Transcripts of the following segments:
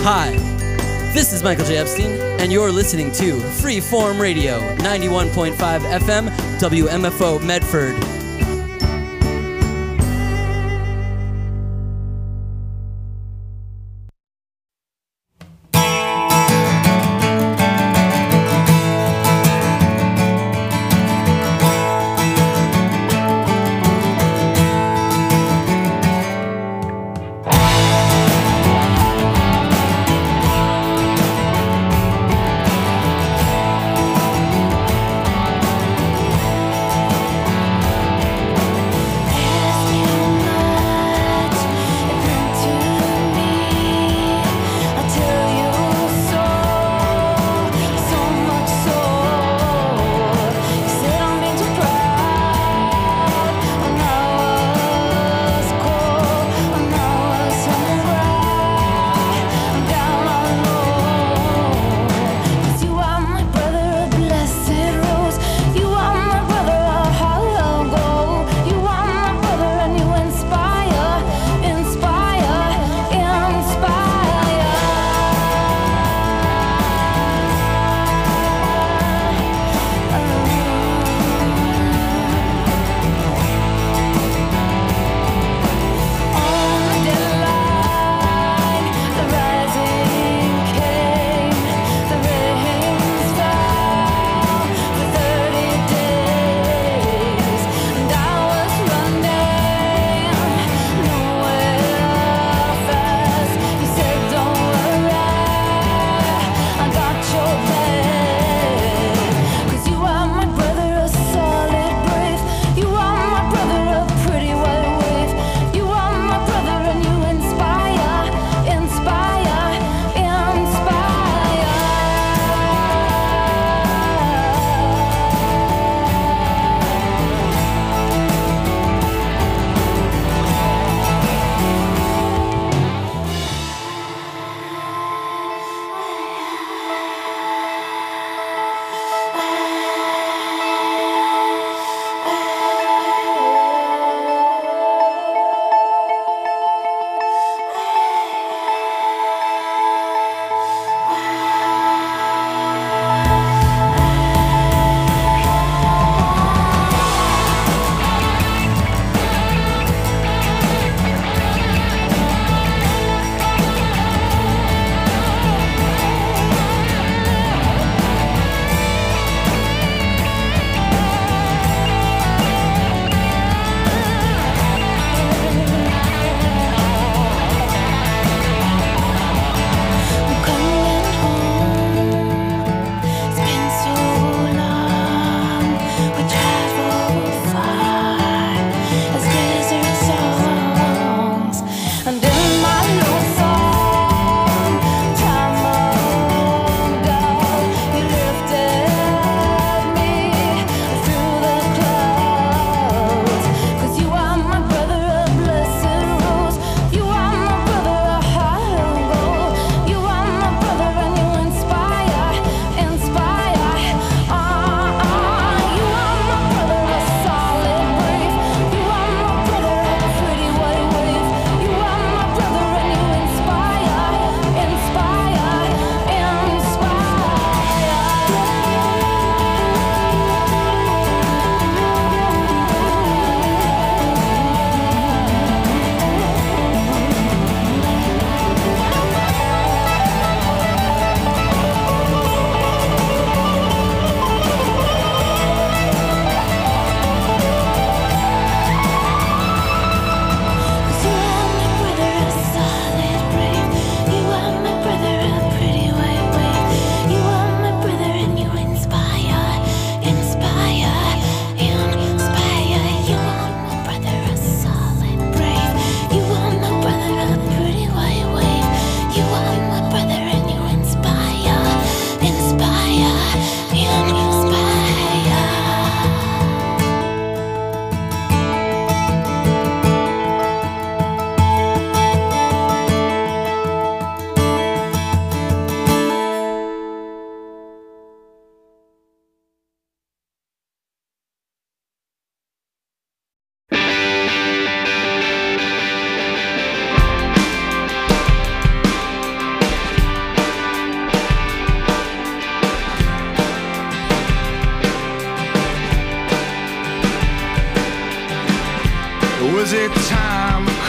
Hi, this is Michael J. Epstein, and you're listening to Freeform Radio, 91.5 FM, WMFO Medford.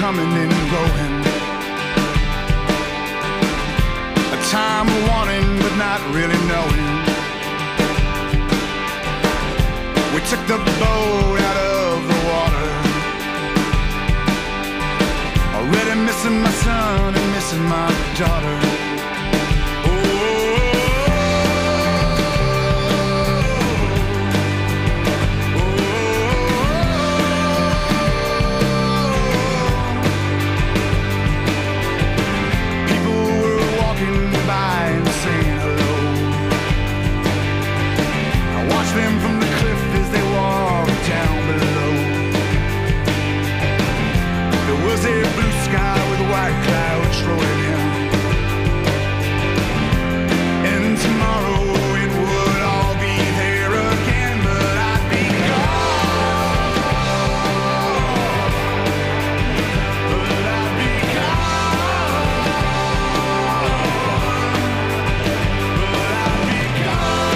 coming and going. A time of wanting but not really knowing. We took the boat out of the water. Already missing my son and missing my daughter. Them from the cliff as they walked down below. There was a blue sky with white clouds rolling in, and tomorrow it would all be there again, but I'd be gone. But I'd be gone. But I'd be gone.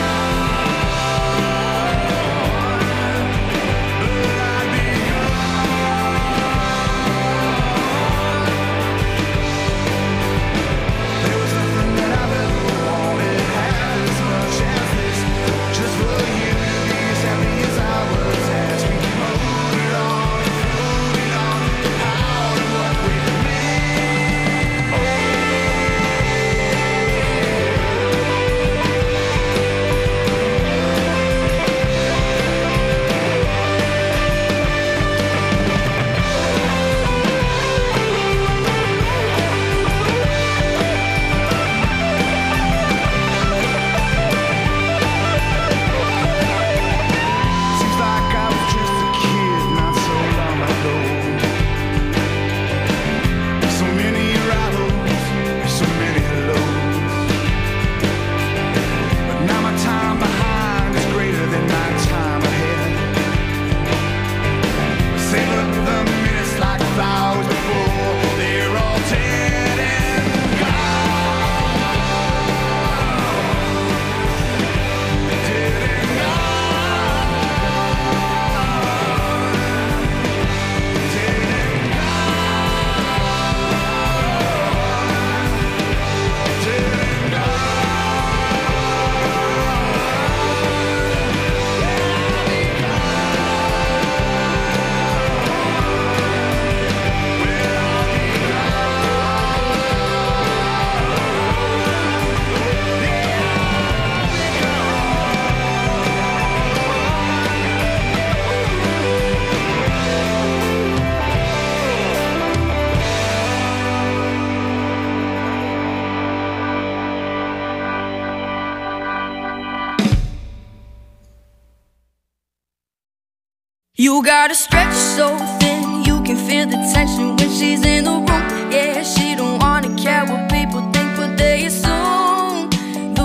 You gotta stretch so thin, you can feel the tension when she's in the room. Yeah, she don't wanna care what people think, but they assume the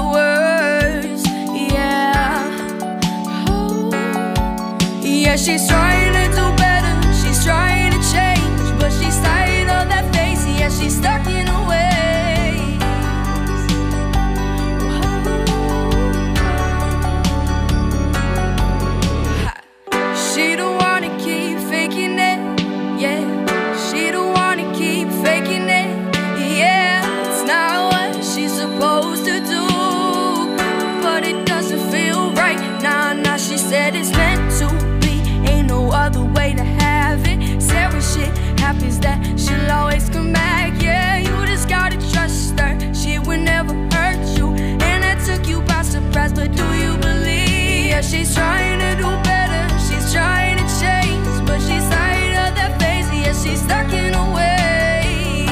worst. Yeah, oh. Yeah, she's trying to do better, she's trying to change, but she's tired of that face. Yeah, she's stuck in her ways. She don't wanna keep faking it, yeah. She don't wanna keep faking it, yeah. It's not what she's supposed to do, but it doesn't feel right. Nah, nah, she said it's meant to be, ain't no other way to have it. Said when shit happens that she'll always come back, yeah. You just gotta trust her, she would never hurt you, and that took you by surprise, but do you believe? Yeah, she's trying to do better, she's trying to change, but she's tired of that phase. Yeah, she's stuck in her ways.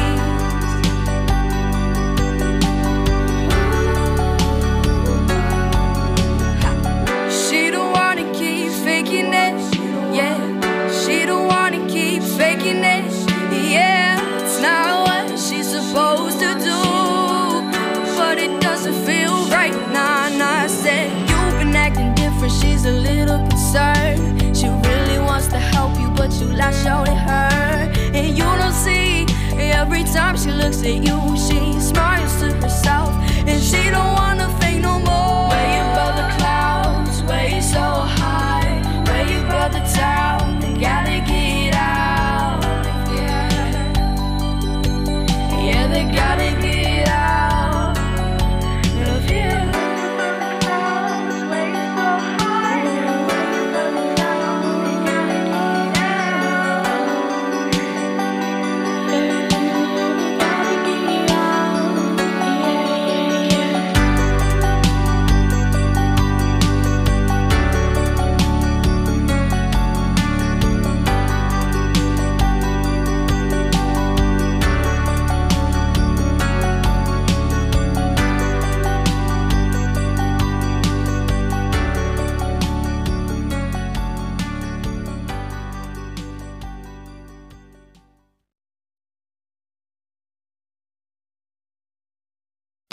She don't wanna keep faking it, yeah. She don't wanna keep faking it, yeah. It's not what she's supposed to do, but it doesn't feel right. Nah, nah, I said you've been acting different, she's a little concerned. She really wants to help you, but you lash out at her, and you don't see. Every time she looks at you, she smiles to herself, and she don't wanna fake no more. Where you above the clouds, where you so high, where you above the town, they gotta get out, yeah.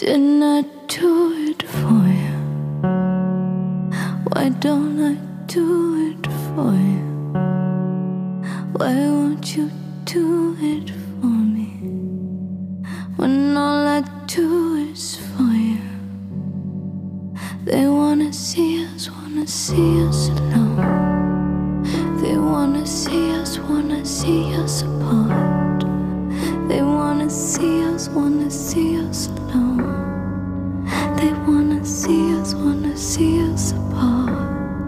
Didn't I do it for you? Why don't I do it for you? Why won't you do it for me? When all I do is for you. They wanna see us alone. They wanna see us apart. They wanna see us alone. They wanna see us apart.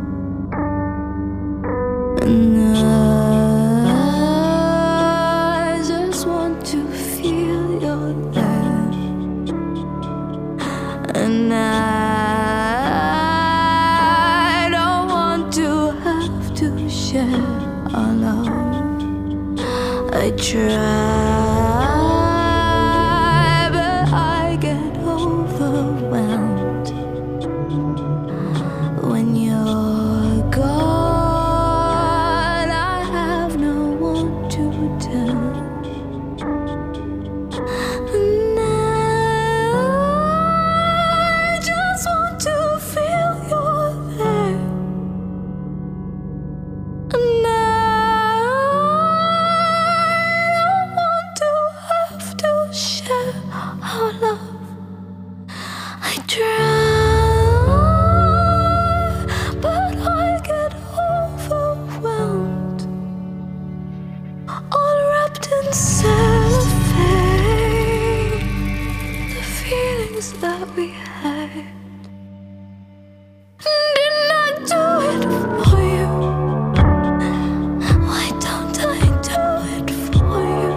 And I just want to feel your love. And I don't want to have to share our love. I try, but I get overwhelmed when you're gone. I have no one to tell. And I just want to feel you're there. And I don't want to have to share our love. I try, but I get overwhelmed, all wrapped in cellophane. The feelings that we had. Didn't I do it for you? Why don't I do it for you?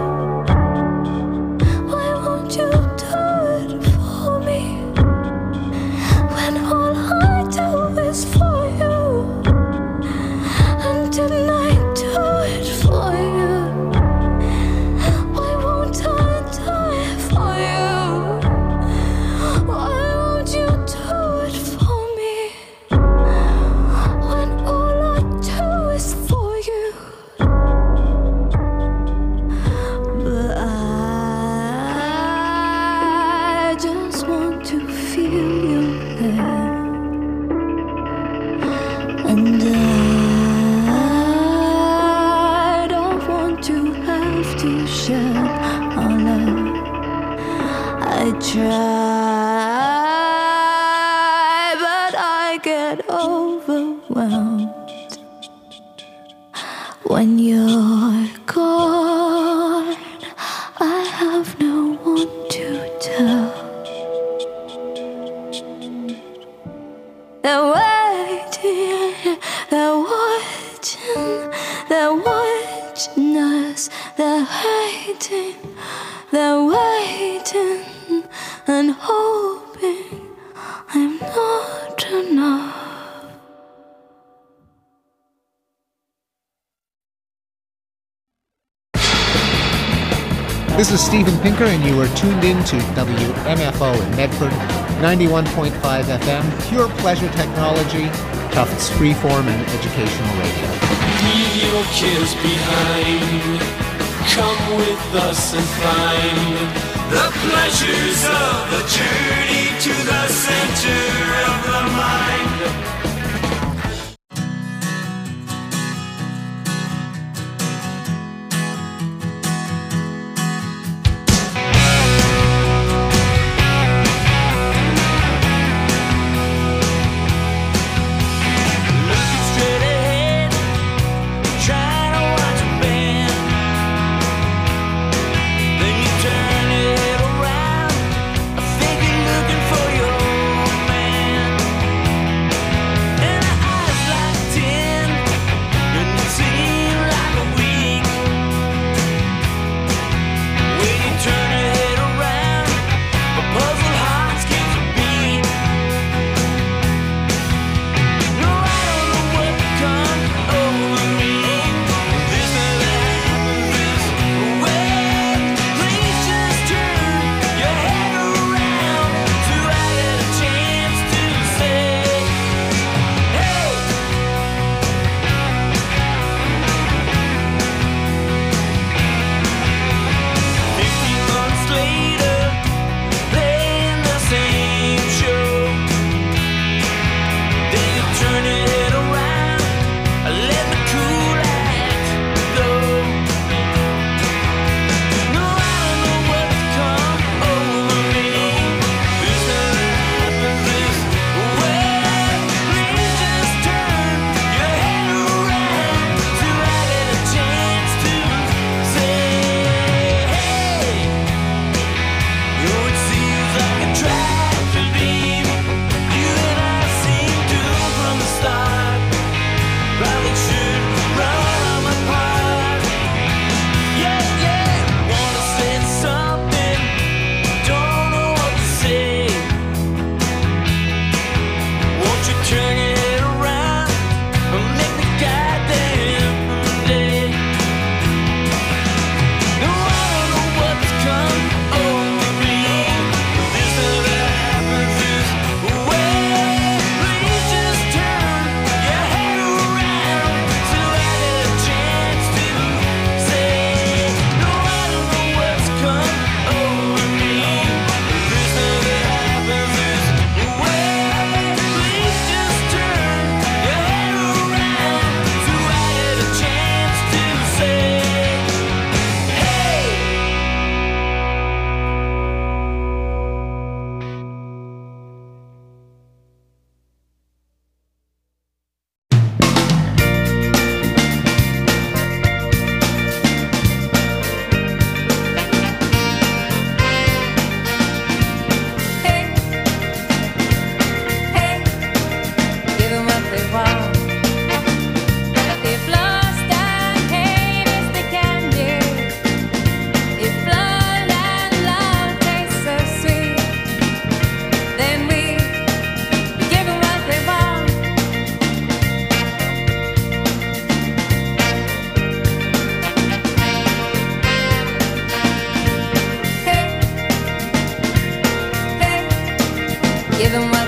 Why won't you do it for me? When all I do is for you. And didn't I do it for you? Why won't I do it for you? Why won't you do it for me? When all I do is for you. But I just want to feel you there. And I don't want to have to share our love. I try, but I get overwhelmed when you're gone. I have no one to tell. They're waiting, they're watching, they're watching us. They're hating, they're waiting and hoping I'm not enough. This is Steven Pinker, and you are tuned in to WMFO in Medford, 91.5 FM, pure pleasure technology, Tufts freeform and educational radio. Leave your cares behind. Come with us and find the pleasures of the journey to the center of the mind. Turn it around, I think you're looking for your man.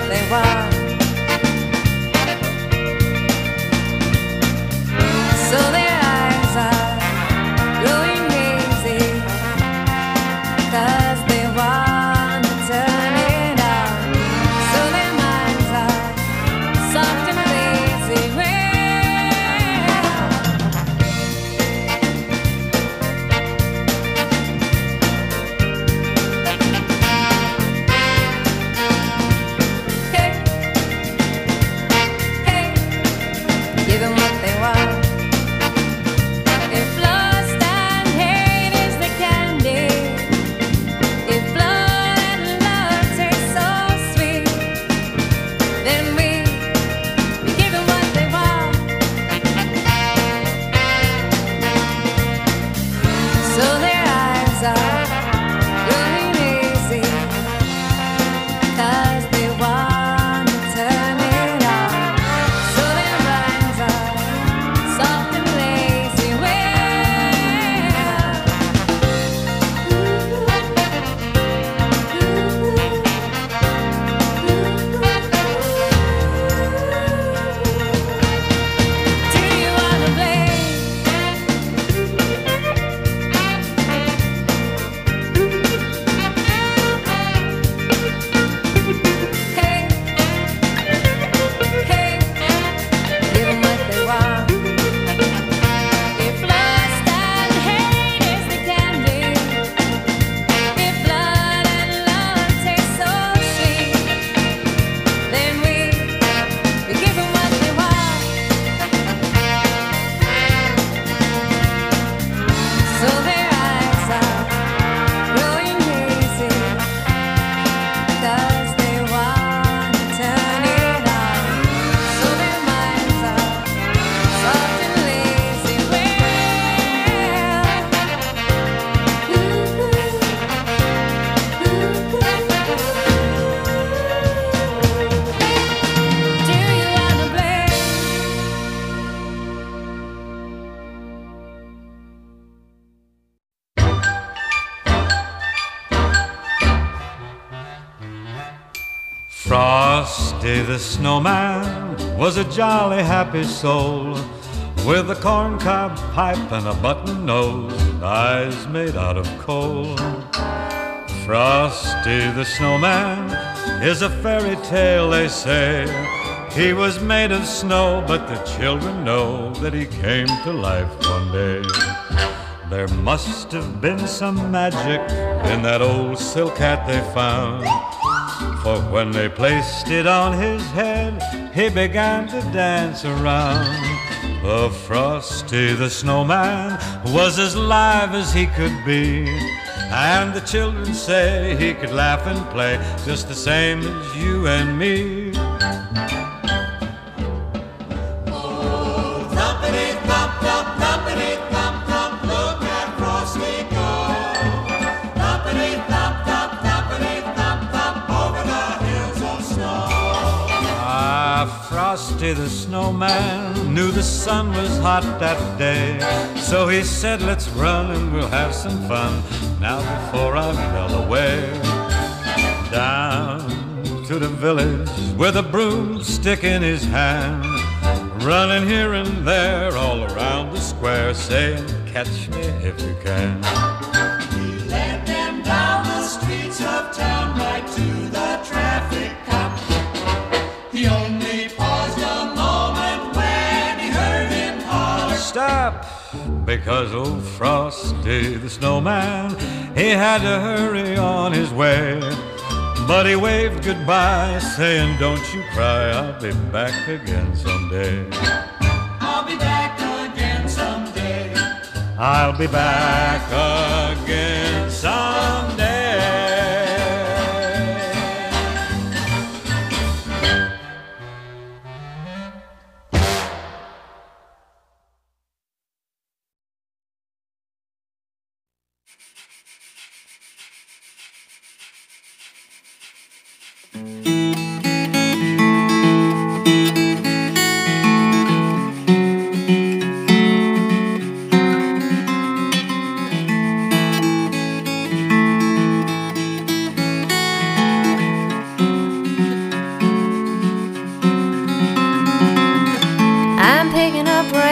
they want. So their eyes are growing hazy, 'cause they want to turn it on. So their minds are soft and lazy. Hey, hey, give them what they want. If lust and hate is the candy, if blood and love taste so sweet, then we give them what they want. So their eyes are growing lazy, 'cause they want to turn it on. So their minds are soft and lazy. Do you wanna play? Hey, hey, give them what they want. If lust and hate is the candy, if blood and love taste so sweet, then we give them what they want. So their eyes are growing hazy, 'cause they want to turn it on. So their minds are soft and lazy. Do you wanna play? Frosty the snowman was a jolly happy soul with a corncob pipe and a button nose and eyes made out of coal. Frosty the snowman is a fairy tale, they say. He was made of snow, but the children know that he came to life one day. There must have been some magic in that old silk hat they found, for when they placed it on his head, he began to dance around. Oh, Frosty the snowman was as live as he could be, and the children say he could laugh and play just the same as you and me. Frosty the snowman knew the sun was hot that day, so he said, let's run and we'll have some fun now before I melt away. Down to the village with a broomstick in his hand, running here and there all around the square, saying, catch me if you can. He led them down the streets of town right to the traffic cop. He only paused a moment when he heard him holler, Stop! Because old Frosty the snowman, he had to hurry on his way. But he waved goodbye, saying, don't you cry, I'll be back again someday. I'll be back again someday. I'll be back again someday.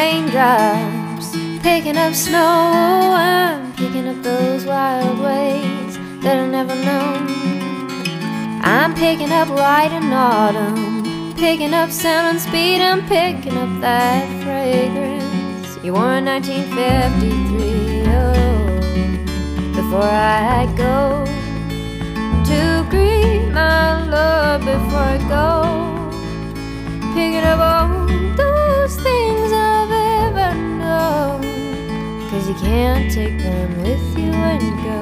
raindrops, picking up snow. I'm picking up those wild ways that I never known. I'm picking up light and autumn, picking up sound and speed. I'm picking up that fragrance you wore in 1953. Oh, before I go to greet my love, before I go, picking up all those things I've ever known, 'cause you can't take them with you when you go.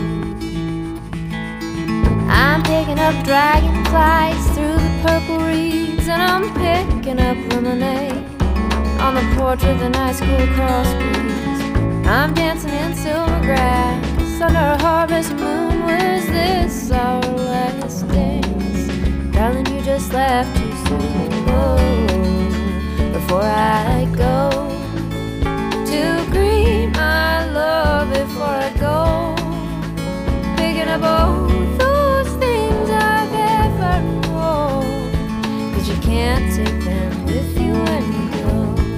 I'm picking up dragonflies through the purple reeds, and I'm picking up lemonade on the porch with a nice cool cross breeze. I'm dancing in silver grass under a harvest moon. Was this our last dance? Darling, you just left too soon. Oh, before I go to greet my love, before I go, picking up all those things I've ever known, 'cause you can't take them with you when you go.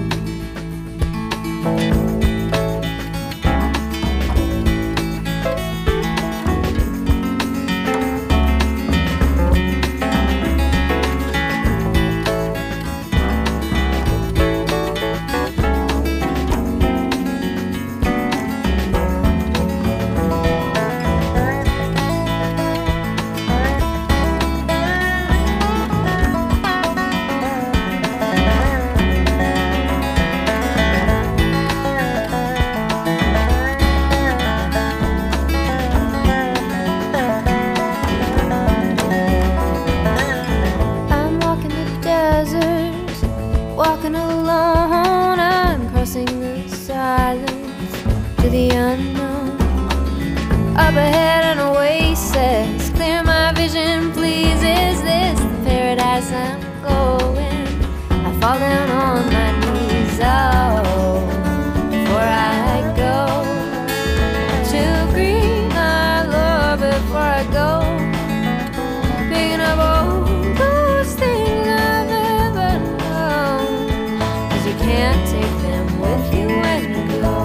Walking alone, I'm crossing the silence to the unknown. Up ahead an oasis, clear my vision please. Is this the paradise I'm going? I fall down on my knees. Oh, before I go to greet my love, before I go, picking up all those things I've ever known, 'cause you can't take them with you when you go.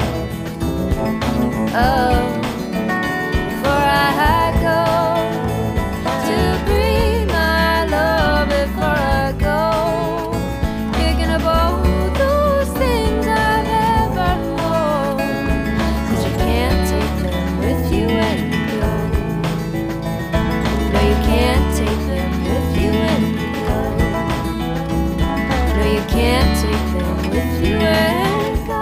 Oh, before I go to greet my love, before I go, picking up all those things I've ever known, 'cause you can't take them with you when you go. No, you can't take them with you when you go. No, you can't take them with you when you go.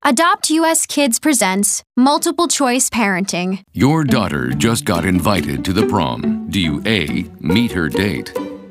Adopt US Kids presents Multiple Choice Parenting. Your daughter just got invited to the prom. Do you A, meet her date?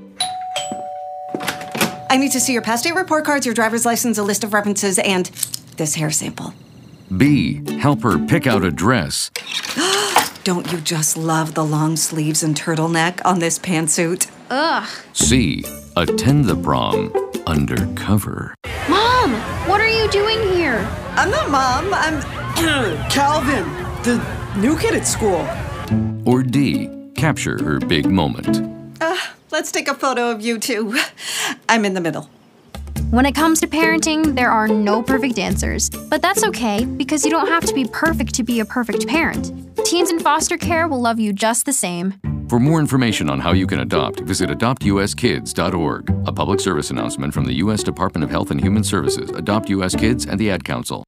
I need to see your past date report cards, your driver's license, a list of references, and this hair sample. B, help her pick out a dress. Don't you just love the long sleeves and turtleneck on this pantsuit? Ugh. C, attend the prom undercover. Mom, what are you doing here? I'm not Mom, I'm Calvin, the new kid at school. Or D, capture her big moment. Let's take a photo of you two. I'm in the middle. When it comes to parenting, there are no perfect answers. But that's okay, because you don't have to be perfect to be a perfect parent. Teens in foster care will love you just the same. For more information on how you can adopt, visit adoptuskids.org. A public service announcement from the U.S. Department of Health and Human Services, Adopt U.S. Kids, and the Ad Council.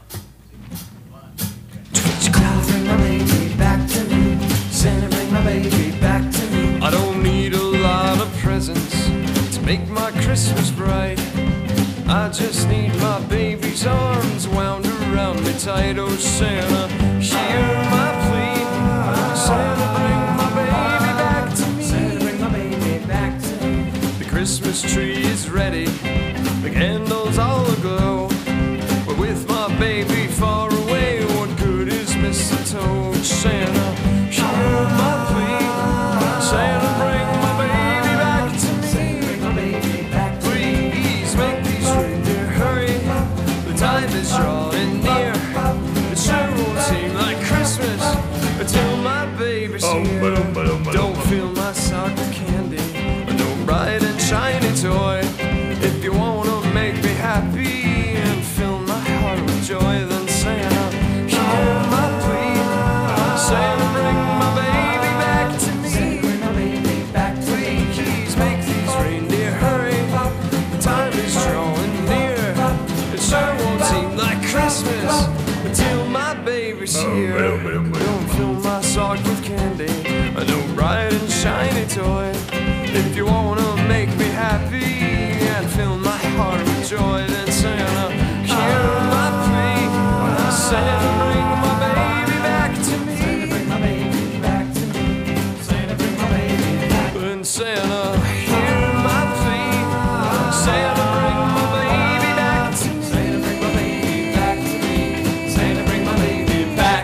I don't need a lot of presents to make my Christmas bright. I just need my baby's arms wound around me tight. Oh, Santa, hear my plea. Santa, bring my baby back to me. Santa, bring my baby back to me. The Christmas tree is ready, the candles all aglow. But with my baby far away, what good is mistletoe? Santa, hear my plea. Santa, bring my baby back to me. Santa, bring my baby back to me. Please make these reindeer hurry. The time is drawing near. It sure won't seem like Christmas until my baby's here. Don't fill my sock with candy or no bright and shiny toy. If you wanna make me happy and fill my heart with joy, then Santa, hear my plea. Santa, bring my baby back to me. Santa, bring my baby back to me. Please make these reindeer hurry. The time is drawing near. It sure won't seem like Christmas until my baby's here. Don't fill my sock with candy or no bright and shiny toy. If you wanna make me happy and fill my heart with joy, then Santa, hear my plea. Santa, bring my baby back to me. Santa, bring my baby back to me. Santa, bring my baby back. Then Santa, hear my plea. Santa, bring my baby back to me. Santa, bring my baby back to me. Santa, bring my baby back.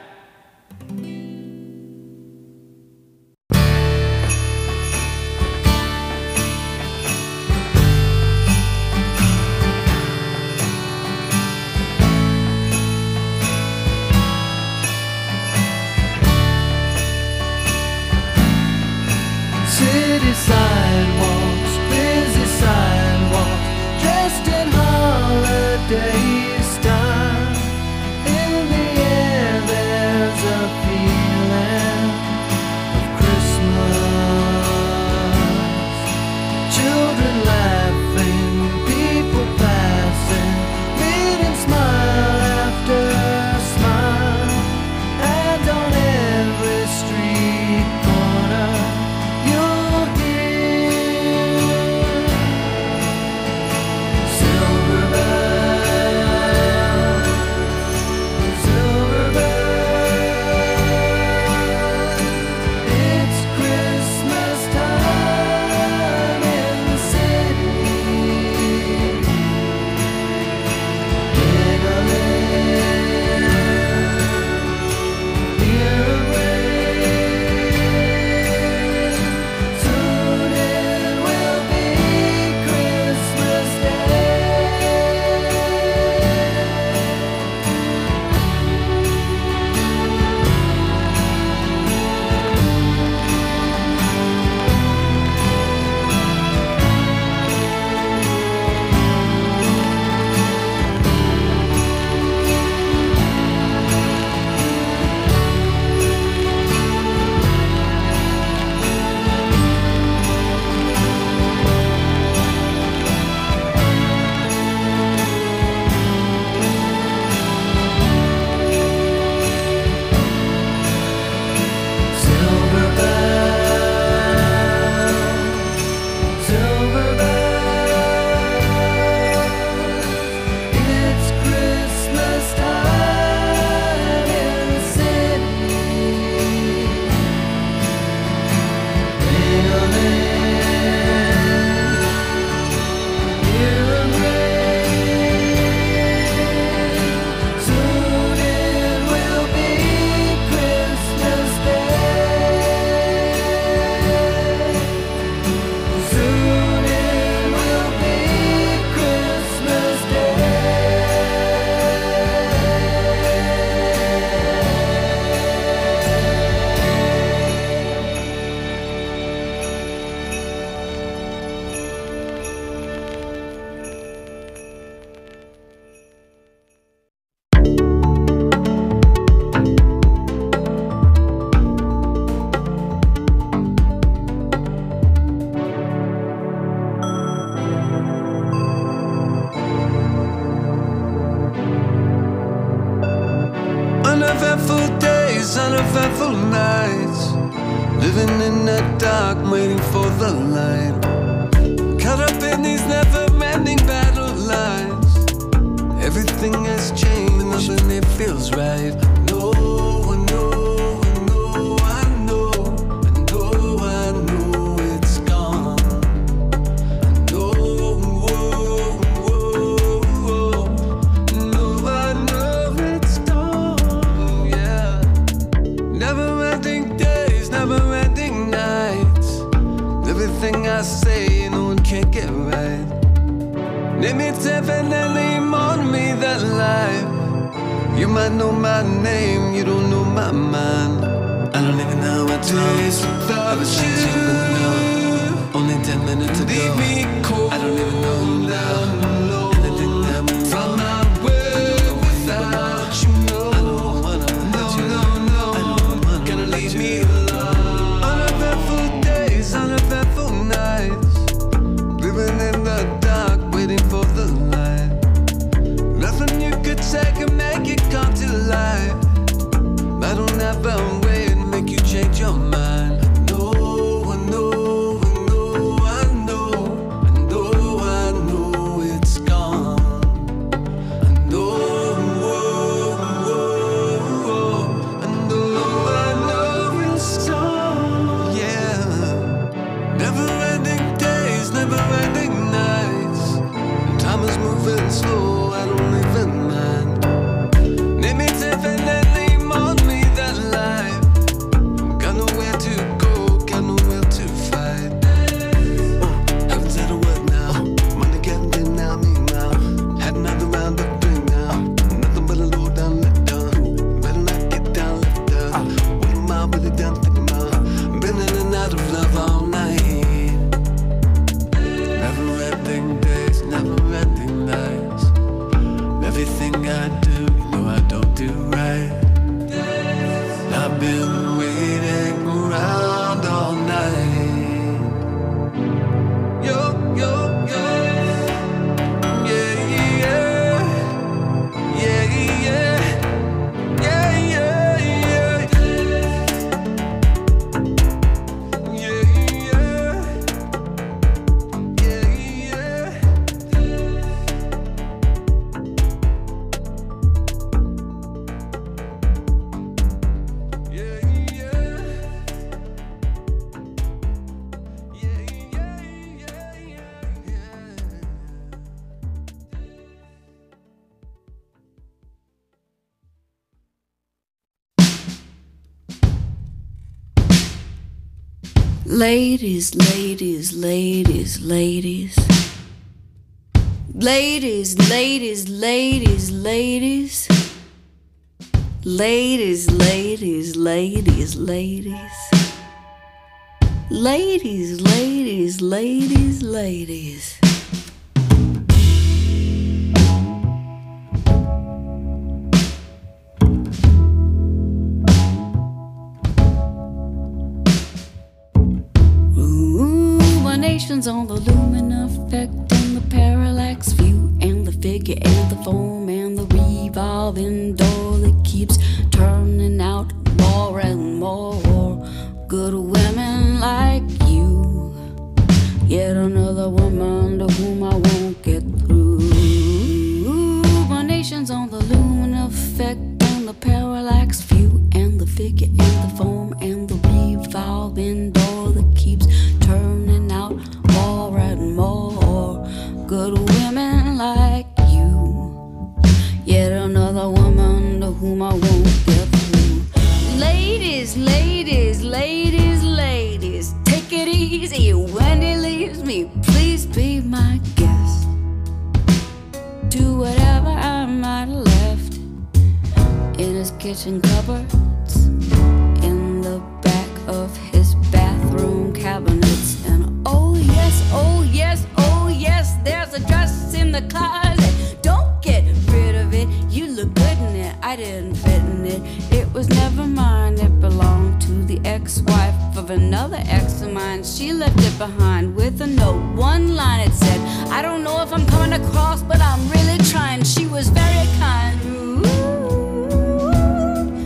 City sidewalks, busy sidewalks, dressed in holiday style. In the air there's a feeling of Christmas. Children laughing, people passing, meeting smile after smile. And on every street corner you'll hear Uneventful days, uneventful nights, living in the dark, waiting for the light. Caught up in these never-ending battle lines. Everything has changed, nothing it feels right. No, I know, I know, I know, I know, I know it's gone. I know, whoa, whoa, whoa. No, I know it's gone, yeah. Never-ending days, never-ending nights. Everything I say, no one can get right. Name it definitely more to me than life. You might know my name, you don't know my mind. I don't even know what days without you. Only 10 minutes ago, leave me cold. I don't even know you now. Anything that moves from my way without you. I don't wanna hurt you. I don't wanna gonna leave me alone. Uneventful days, uneventful nights, living in the dark, waiting for the light. Nothing you could say can make it come to life. I don't have a way to make you change your mind. No, I know, I know, I know, I know, I know it's gone. I know, whoa, whoa, whoa. I know it's gone. Yeah. Never-ending days, never-ending nights. Time is moving slow, I don't even mind. Name it definitely more to me than life. Got nowhere to go, got nowhere to fight. Oh, haven't said a word now. Money getting in now, me now. Had another round of three now. Nothing but a low down, let down. Better not get down, left down. What am I really done thinking about? Been in and out of love all night. Never-ending days, never-ending nights. Everything I do, you know I don't do right. I've been waiting around all night. Yo, yo, yo. Yeah, yeah. Yeah, yeah. Yeah, yeah, yeah. Yeah, yeah. Yeah, yeah. Ladies, ladies, ladies, ladies. Ladies, ladies, ladies, ladies. Ladies, ladies, ladies, ladies. Ladies, ladies, ladies, ladies. Ruminations on the lumen effect and the parallax view and the figure and the foam and the revolving door that keeps turning out more and more good women like you. Yet another woman to whom I won't get through. Ruminations on the lumen effect and the parallax view and the figure and the foam and the revolving door that keeps turning out more and more good women like you. Yet another woman to whom I won't get through. Ladies, ladies, ladies, ladies, take it easy when he leaves me. Please be my guest. Do whatever I might have left in his kitchen cupboards, in the back of his bathroom cabinets. And oh yes, oh yes, oh yes, there's a dress in the closet. Don't get rid of it, you look good in it. I didn't fit in it, it was never mine. It belonged to the ex-wife of another ex of mine. She left it behind with a note, one line it said, I don't know if I'm coming across, but I'm really trying. She was very kind. Ooh,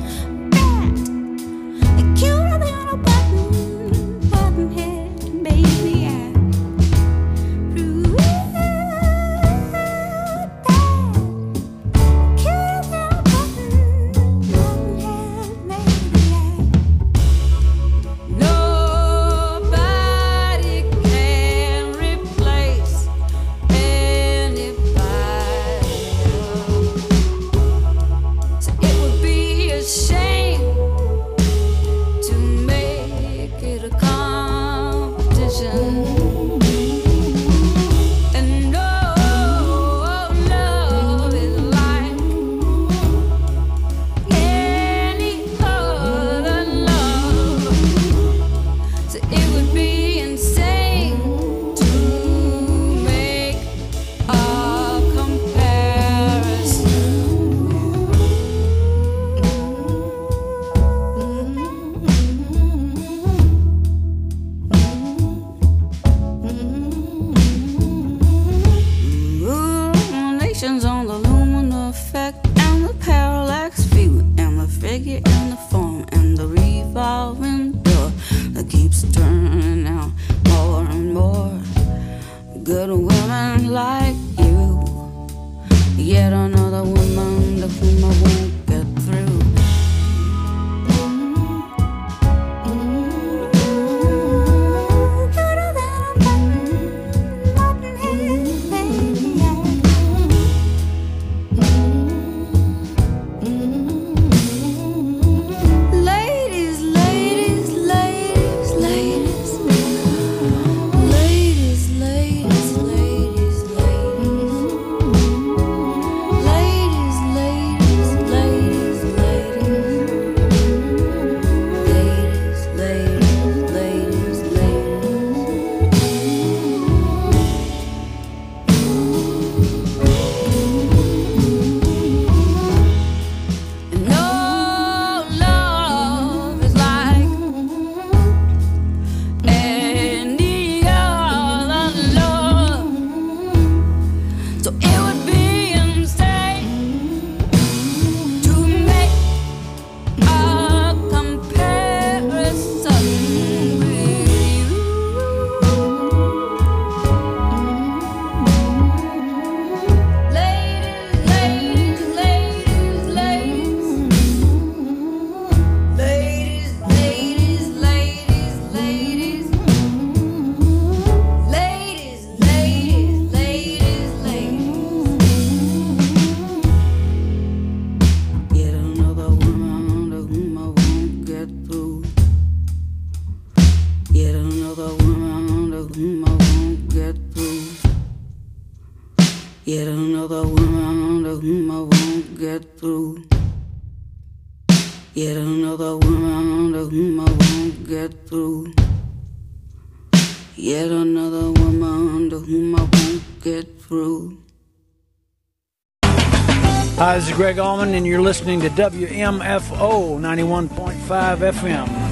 Yet another woman to whom I won't get through. Yet another woman to whom I won't get through. Yet another woman to whom I won't get through. Yet another woman to whom I won't get through. Hi, this is Greg Allman, and you're listening to WMFO 91.5 FM.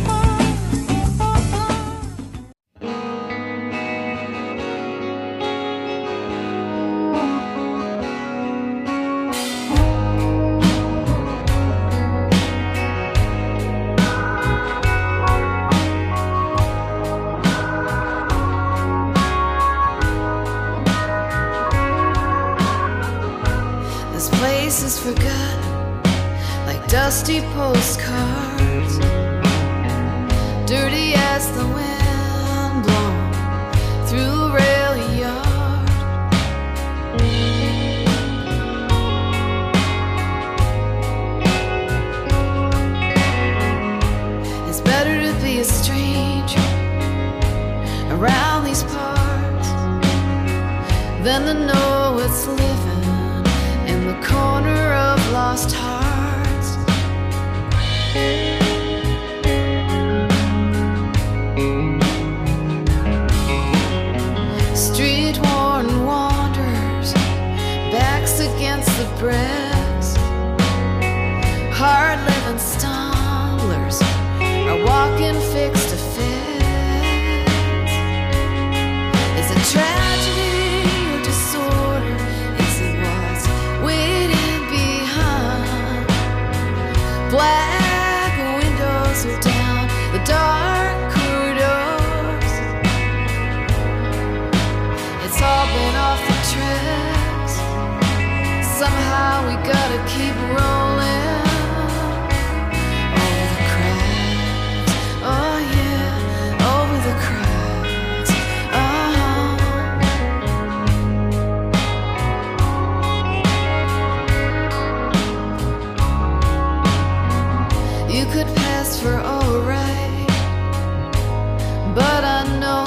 Dusty postcards, dirty as the wind blown through a rail yard. It's better to be a stranger around these parts than to know it's living in the corner of lost hearts. Street-worn wanderers, backs against the bricks, hard-living stumblers are walking fix to fix. Is it tragedy or disorder? Is it what's waiting behind? Black windows are down the dark corridors. It's all been off the tracks. Somehow we gotta keep rolling over the cracks. Oh yeah, over the cracks. You could pass for alright, but I know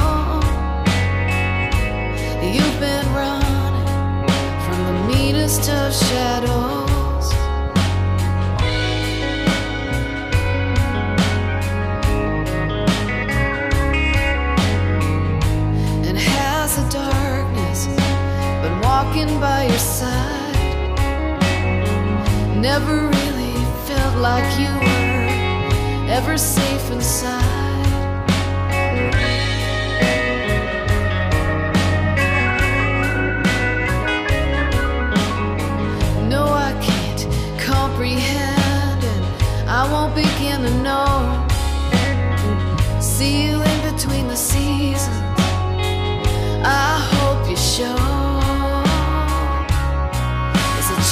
you've been running from the meanest of shadows. And has the darkness been walking by your side? Never really felt like you were ever safe inside. No, I can't comprehend, and I won't begin to know. See you in between the seasons, I hope you show. Is it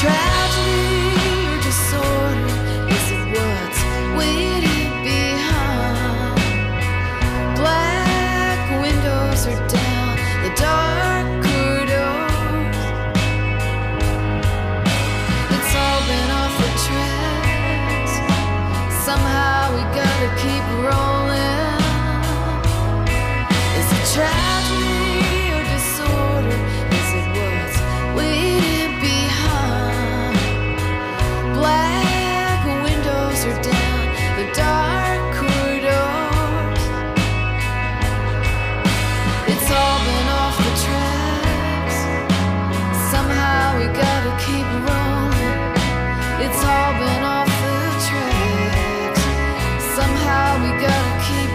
It's all been off the tracks. Somehow we gotta keep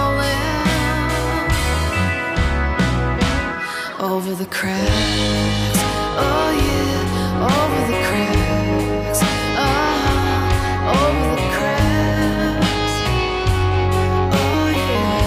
rolling over the cracks. Oh yeah, over the cracks. Over the cracks. Oh yeah.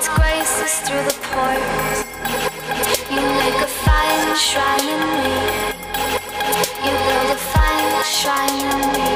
graces through the pores. You make a fine shrine in me. You build a fine shrine in me.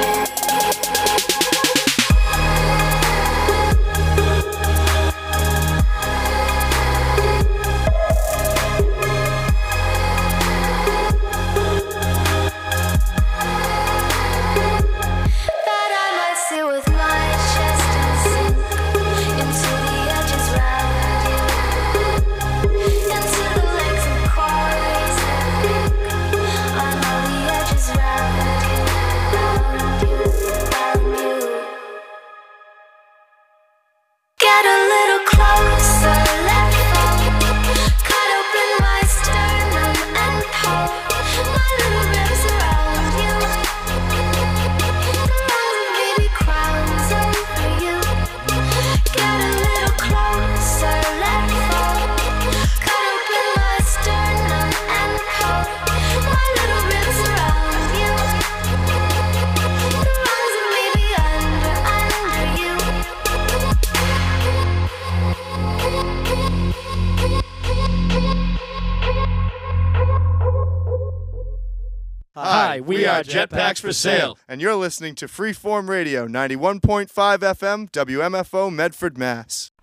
Hi, we are Jetpacks for Sale. And you're listening to Freeform Radio, 91.5 FM, WMFO, Medford, Mass.